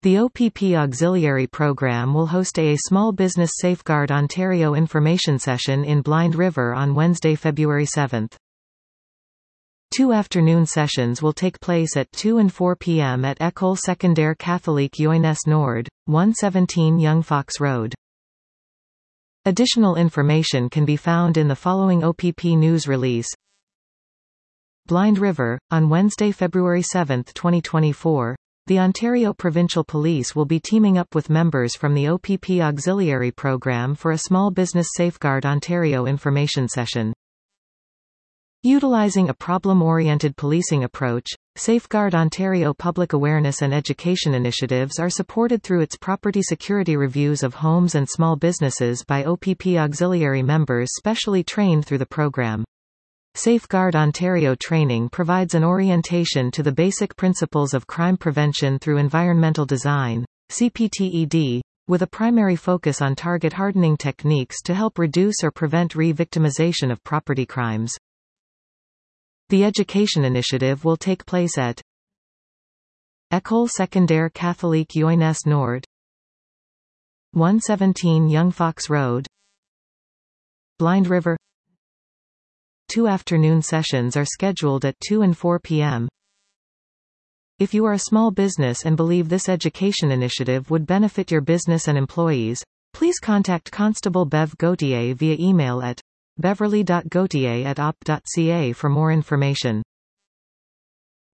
The OPP Auxiliary Programme will host a Small Business Safeguard Ontario information session in Blind River on Wednesday, February 7. 2 afternoon sessions will take place at 2 and 4 p.m. at École Secondaire Catholique Jeunesse Nord, 117 Young Fox Road. Additional information can be found in the following OPP news release. Blind River, on Wednesday, February 7, 2024, the Ontario Provincial Police will be teaming up with members from the OPP Auxiliary Programme for a Small Business Safeguard Ontario information session. Utilizing a problem-oriented policing approach, Safeguard Ontario public awareness and education initiatives are supported through its property security reviews of homes and small businesses by OPP Auxiliary members specially trained through the program. Safeguard Ontario training provides an orientation to the basic principles of crime prevention through environmental design, CPTED, with a primary focus on target hardening techniques to help reduce or prevent re-victimization of property crimes. The education initiative will take place at École Secondaire Catholique Jeunesse Nord, 117 Young Fox Road, Blind River. 2 afternoon sessions are scheduled at 2 and 4 p.m. If you are a small business and believe this education initiative would benefit your business and employees, please contact Constable Bev Gauthier via email at beverly.gauthier@op.ca for more information.